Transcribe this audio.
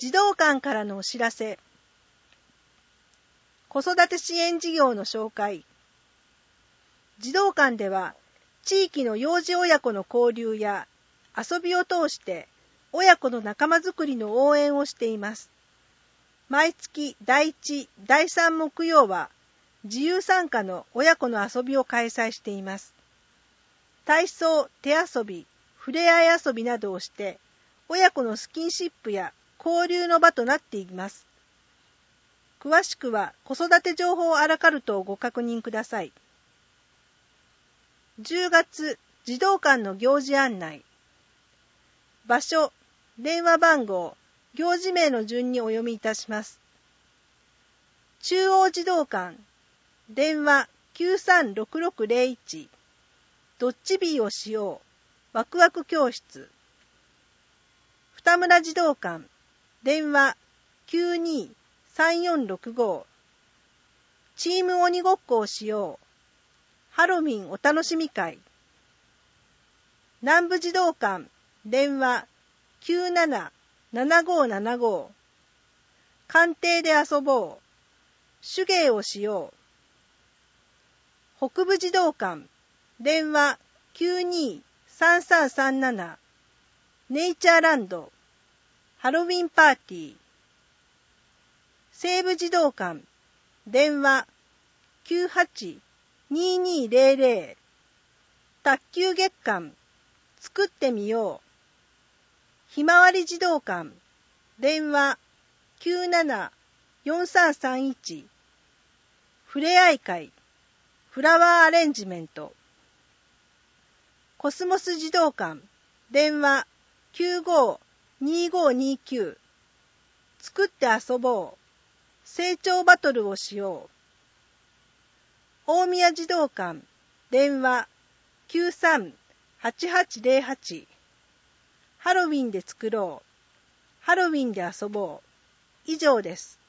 児童館からのお知らせ。子育て支援事業の紹介。児童館では、地域の幼児親子の交流や遊びを通して親子の仲間づくりの応援をしています。毎月第1、第3木曜は自由参加の親子の遊びを開催しています。体操、手遊び、ふれあい遊びなどをして親子のスキンシップや交流の場となっています。詳しくは子育て情報アラカルトをご確認ください。10月、児童館の行事案内。場所、電話番号、行事名の順にお読みいたします。中央児童館、電話936601、ドッジビーをしよう、ワクワク教室。二村児童館、電話923465、チーム鬼ごっこをしよう、ハロウィンお楽しみ会。南部児童館、電話977575、官邸で遊ぼう、手芸をしよう。北部児童館、電話923337、ネイチャーランド、ハロウィンパーティー。西部児童館、電話982200、卓球月間、作ってみよう。ひまわり児童館、電話974331、ふれあい会、フラワーアレンジメント。コスモス児童館、電話952529、作って遊ぼう、成長バトルをしよう。大宮児童館、電話938808、ハロウィンで作ろう、ハロウィンで遊ぼう。以上です。